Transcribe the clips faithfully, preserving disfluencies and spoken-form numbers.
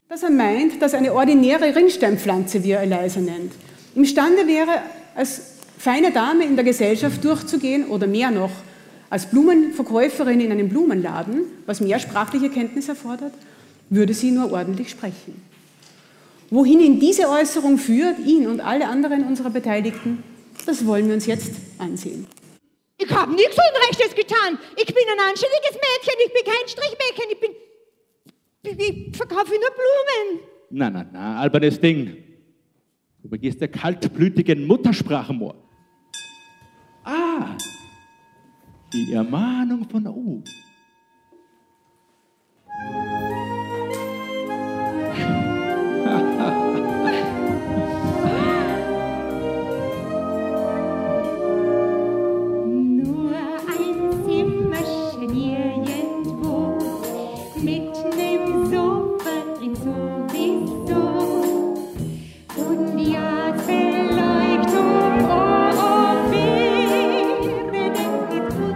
dass er meint, dass eine ordinäre Rinnsteinpflanze, wie er Eliza nennt, imstande wäre, als feine Dame in der Gesellschaft durchzugehen oder mehr noch, als Blumenverkäuferin in einem Blumenladen, was mehr sprachliche Kenntnis erfordert, würde sie nur ordentlich sprechen. Wohin ihn diese Äußerung führt, ihn und alle anderen unserer Beteiligten, das wollen wir uns jetzt ansehen. Ich habe nichts Unrechtes getan. Ich bin ein anständiges Mädchen, ich bin kein Strichmädchen, ich bin... Ich verkaufe nur Blumen. Na, na, na, albernes Ding. Du begehst der kaltblütigen Muttersprachenmord. Ah, die Ermahnung von oben. Nur ein Zimmerchen irgendwo mit nem Sofa drin sowieso und ja Beleuchtung, oh, oh, wäre denn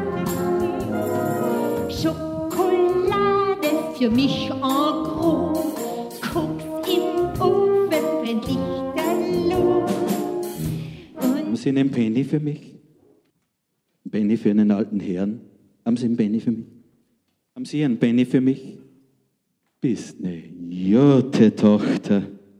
die gute Schokolade für mich en gros, Koks im Ofen, brennt Lichterloh. Haben Sie einen Penny für mich? Ein Penny für einen alten Herrn? Haben Sie einen Penny für mich? Haben Sie einen Penny für mich? Bist ne Jote Tochter.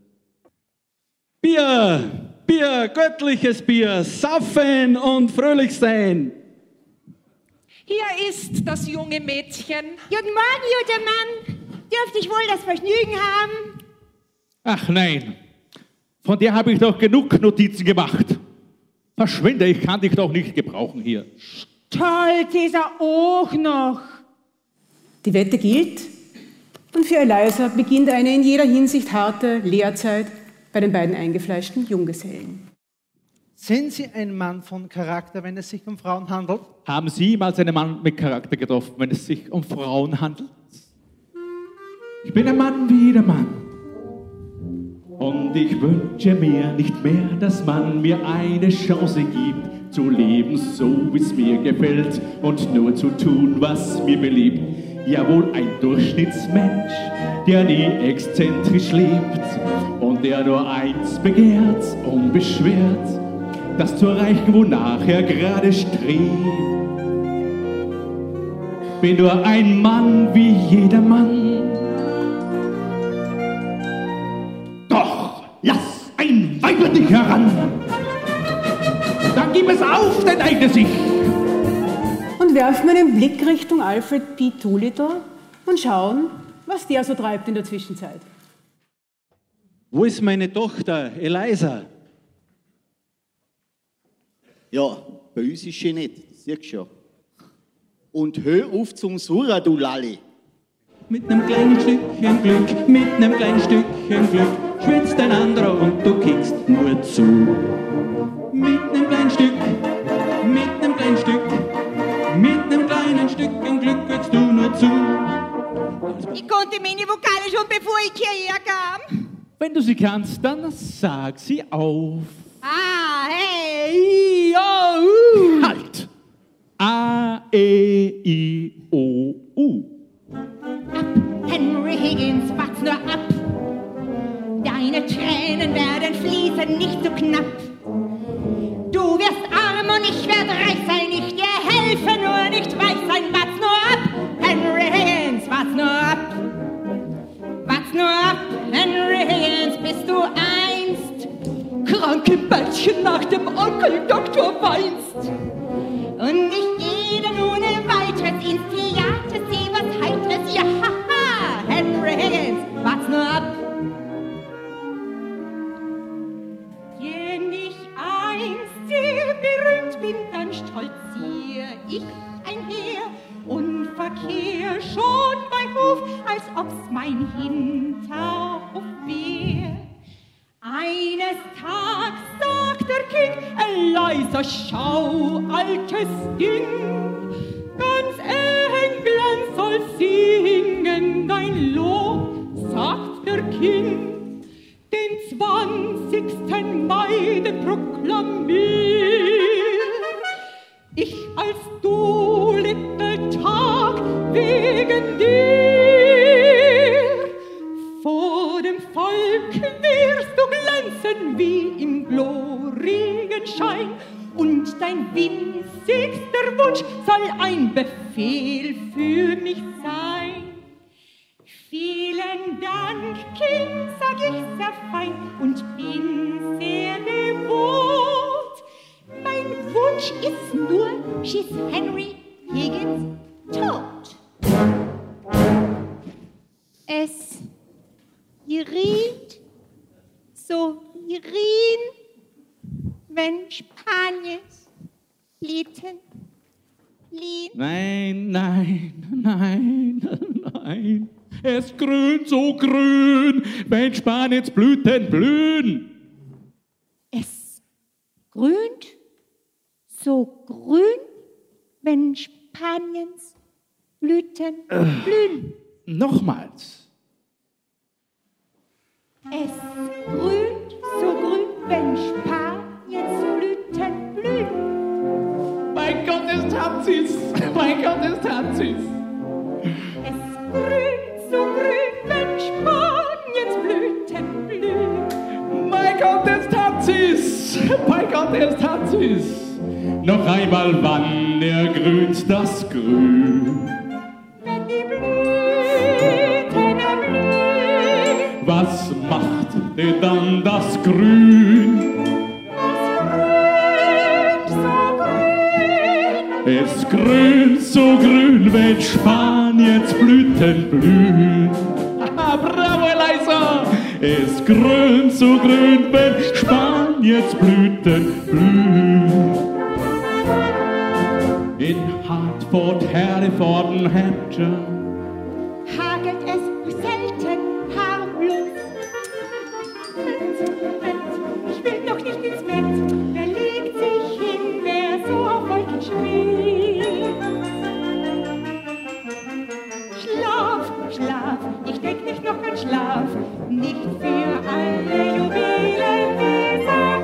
Bier! Bier! Göttliches Bier! Saufen und fröhlich sein! Hier ist das junge Mädchen. Guten Morgen, guter Mann. Dürfte ich wohl das Vergnügen haben? Ach nein, von der habe ich doch genug Notizen gemacht. Verschwinde, ich kann dich doch nicht gebrauchen hier. Stolz ist er auch noch. Die Wette gilt und für Eliza beginnt eine in jeder Hinsicht harte Lehrzeit bei den beiden eingefleischten Junggesellen. Sind Sie ein Mann von Charakter, wenn es sich um Frauen handelt? Haben Sie jemals einen Mann mit Charakter getroffen, wenn es sich um Frauen handelt? Ich bin ein Mann wie jeder Mann. Und ich wünsche mir nicht mehr, dass man mir eine Chance gibt, zu leben, so wie es mir gefällt und nur zu tun, was mir beliebt. Jawohl, ein Durchschnittsmensch, der nie exzentrisch lebt und der nur eins begehrt, unbeschwert, das zu erreichen, wonach er gerade strebt. Bin nur ein Mann wie jeder Mann. Doch lass ein Weiber dich heran, dann gib es auf, dein eigenes Ich. Und werfen wir einen Blick Richtung Alfred P. Doolittle und schauen, was der so treibt in der Zwischenzeit. Wo ist meine Tochter, Eliza? Ja, bei uns ist sie nicht, das siehst du ja. Und hör auf zum Surren, du Lalli. Mit nem kleinen Stückchen Glück, mit nem kleinen Stückchen Glück, schwitzt ein anderer und du kickst nur zu. Mit nem kleinen Stück, mit nem kleinen Stück, mit nem kleinen Stückchen Glück kickst du nur zu. Ich konnte meine Vokale schon, bevor ich hierher kam. Wenn du sie kannst, dann sag sie auf. Ah, hey, I, O, U. Halt! A, E, I, O, U. Henry Higgins, wachs nur ab. Deine Tränen werden fließen, nicht so knapp. Du wirst arm und ich werd reich sein, ich dir helfe, nur nicht weich sein. Wachs nur ab, Henry Higgins, wachs nur ab. Wachs nur ab, Henry Higgins, bist du einst kranke Bettchen nach dem Onkel Doktor weinst. Und ich gehe dann ohne weiteres ins Theater, seh was Heiteres, ja haha, Henry Higgins, wachs nur ab. Wenn ich einst sehr berühmt bin, dann stolzier ich einher und verkehr schon bei Hof, als ob's mein Hinterhof wär. Eines Tages sagt der King, Eliza, schau, altes Ding, ganz England soll singen dein Lob, sagt der King, den zwanzigsten Mai den proklamier. Ich als Doolittle-Tag wegen dir vor dem leuchten wie im glorigen Schein. Und dein winzigster Wunsch soll ein Befehl für mich sein. Vielen Dank, Kind, sag ich sehr fein und bin sehr gewohnt. Mein Wunsch ist nur, schieß Henry Higgins tot. Es geriet, so geriet, wenn Spaniens Lieden, Lied. Nein, nein, nein, nein. Es grün, so grün, wenn Spaniens Blüten blühen. Es grünt, so grün, wenn Spaniens Blüten äh, blühen. Nochmals. Es grünt, so grün, wenn Spaniens Blüten blühen. Mein Gott, es tat sie's. Mein Gott, es tat sie's. Es grünt, so grün, wenn Spaniens Blüten blühen. Mein Gott, es tat sie's. Mein Gott, es tat sie's. Noch einmal, wann ergrünt das Grün? Wenn die Blüten erblühen. Was macht denn dann das Grün? Es grünt, so grün, wenn Spaniens Blüten blühen. Ah, bravo, Eliza! Es grünt, so grün, wenn Spaniens Blüten blühen. In Hartford, Hereford, Hampshire hagelt es selten harmlos. Ich will noch nicht ins Bett. Wer legt sich hin, wer so auf Wolken schwebt? Schlaf, Schlaf, ich denk nicht noch an Schlaf, nicht für alle Juwelen dieser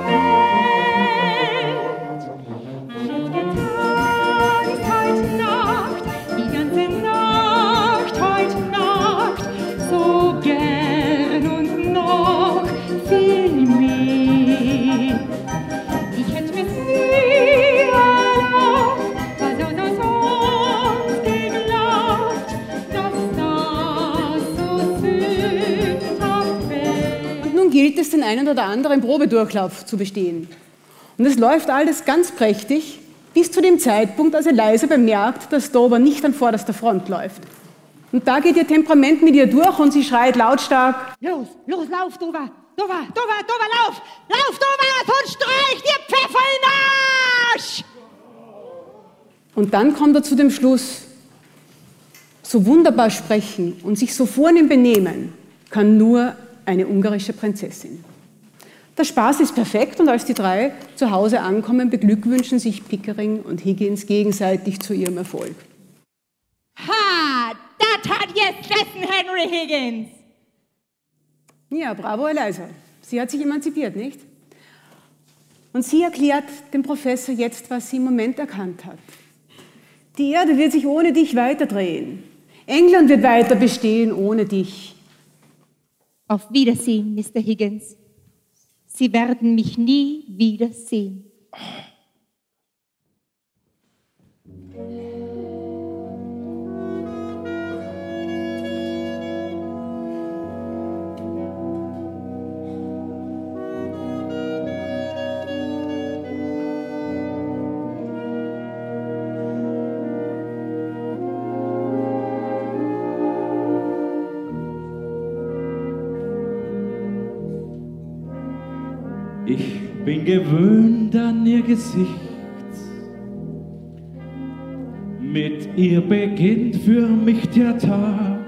Welt. Ich hätt getanzt heute Nacht, die ganze Nacht, heute Nacht, so gern und noch viel mehr. Ich hätt mir's nie erlaubt, was uns sonst geglaubt, dass das so sündhaft wäre. Und nun gilt es, den einen oder anderen Probedurchlauf zu bestehen. Und es läuft alles ganz prächtig, bis zu dem Zeitpunkt, als Eliza bemerkt, dass Dover nicht an vorderster Front läuft. Und da geht ihr Temperament mit ihr durch und sie schreit lautstark: Los, los, lauf, Dover, Dover, Dover, Dover, lauf! Lauf, Dover, sonst streich dir Pfeffer in den Arsch! Und dann kommt er zu dem Schluss: So wunderbar sprechen und sich so vornehm benehmen kann nur eine ungarische Prinzessin. Der Spaß ist perfekt und als die drei zu Hause ankommen, beglückwünschen sich Pickering und Higgins gegenseitig zu ihrem Erfolg. Ha, das hat jetzt gesessen, Henry Higgins! Ja, bravo, Eliza. Sie hat sich emanzipiert, nicht? Und sie erklärt dem Professor jetzt, was sie im Moment erkannt hat. Die Erde wird sich ohne dich weiterdrehen. England wird weiter bestehen ohne dich. Auf Wiedersehen, Mister Higgins. Sie werden mich nie wiedersehen. Ich bin gewöhnt an ihr Gesicht. Mit ihr beginnt für mich der Tag.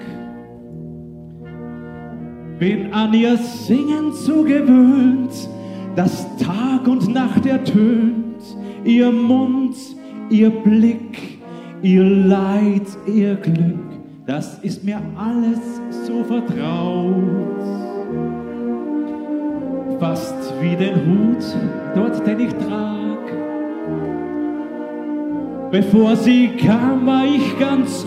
Bin an ihr Singen so gewöhnt, das Tag und Nacht ertönt. Ihr Mund, ihr Blick, ihr Leid, ihr Glück, das ist mir alles so vertraut. Fast wie den Hut dort, den ich trag. Bevor sie kam, war ich ganz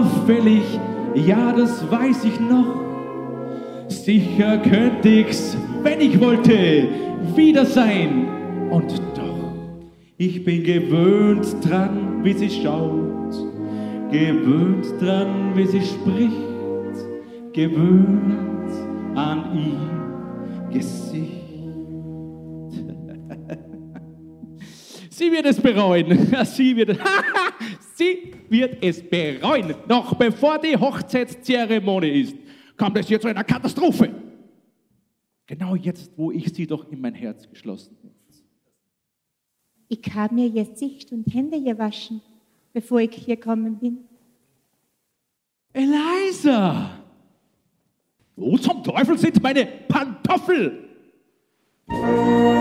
unauffällig, ja, das weiß ich noch. Sicher könnte ich's wenn ich wollte wieder sein. Und doch, ich bin gewöhnt dran, wie sie schaut, gewöhnt dran, wie sie spricht, gewöhnt an ihr Gesicht. Sie wird es bereuen. Sie wird, sie wird es bereuen. Noch bevor die Hochzeitszeremonie ist, kommt es hier zu einer Katastrophe. Genau jetzt, wo ich sie doch in mein Herz geschlossen habe. Ich habe mir Gesicht und Hände gewaschen, bevor ich hier gekommen bin. Eliza! Wo zum Teufel sind meine Pantoffel?